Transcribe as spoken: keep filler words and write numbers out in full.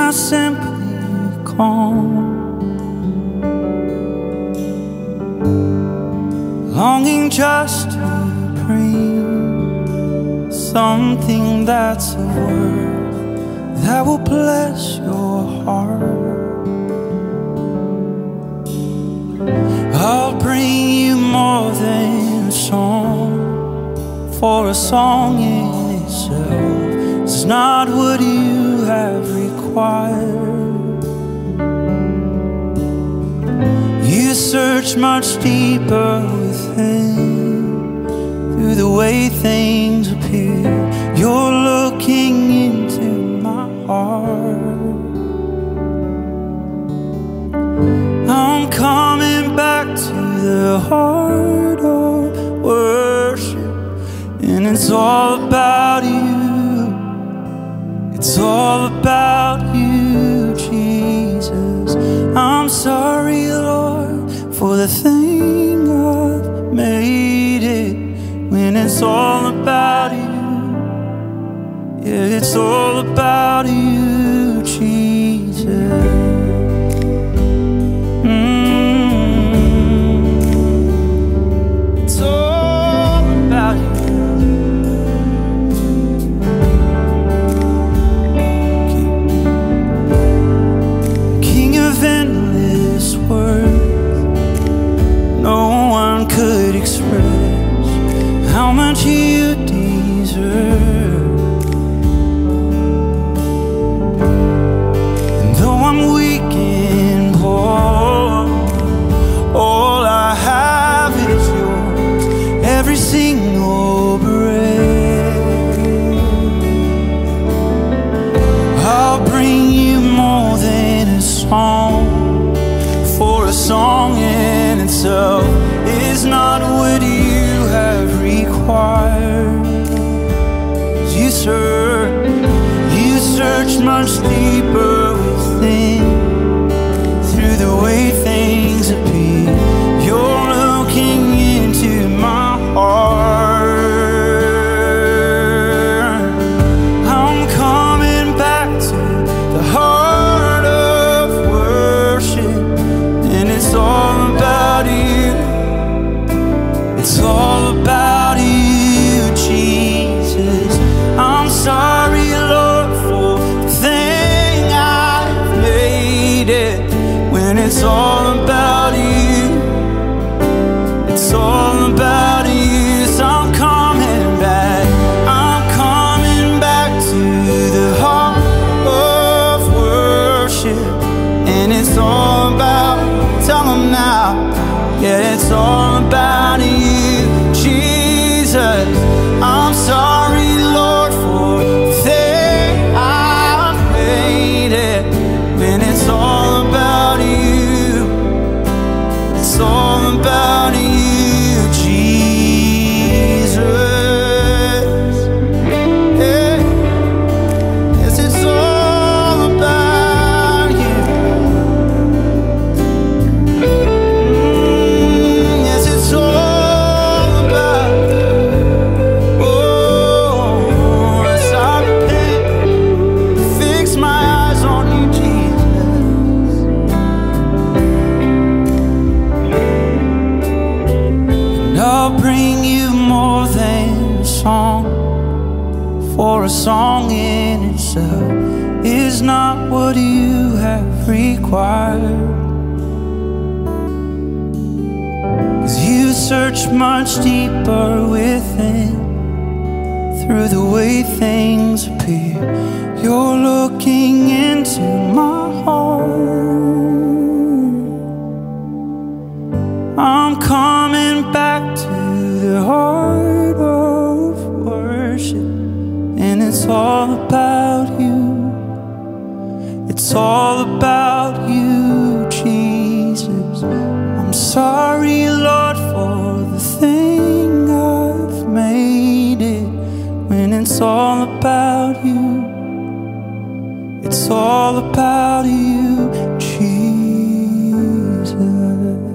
I simply come, longing just to bring something that's of worth that will bless your heart. I'll bring you more than a song, for a song in itself is not what you have required. You search much deeper within, through the way things appear. You're looking into my heart. I'm coming back to the heart of worship, and it's all about you. It's all about you, Jesus. I'm sorry, Lord, for the thing I've made it, when it's all about you. Yeah, it's all about you, Jesus. Could express how much you deserve. And though I'm weak and poor, all I have is yours, every single breath. I'll bring you more than a song, for a song in itself is not what you have required. You search, you search much deeper within, through the way things appear. You're looking into my heart. I'm coming back to the heart of worship, and it's all about you. It's all about you, Jesus. I'm sorry, Lord, for the thing I've made it, when it's all about you. It's all about you. So I'm coming back. I'm coming back to the heart of worship, and it's all about, tell them now, yeah, it's all about you, Jesus. I'm sorry, Lord, for the thing I've made it, when it's all about you. It's all about you, Jesus. Yeah. Yes, it's all about you. Bring you more than a song, for a song in itself is not what you have required. 'Cause you search much deeper within, through the way things appear. You're looking into my heart. I'm coming back to the heart of worship, and it's all about you. It's all about you, Jesus. I'm sorry, Lord, for the thing I've made it, when it's all about you. It's all about you, Jesus.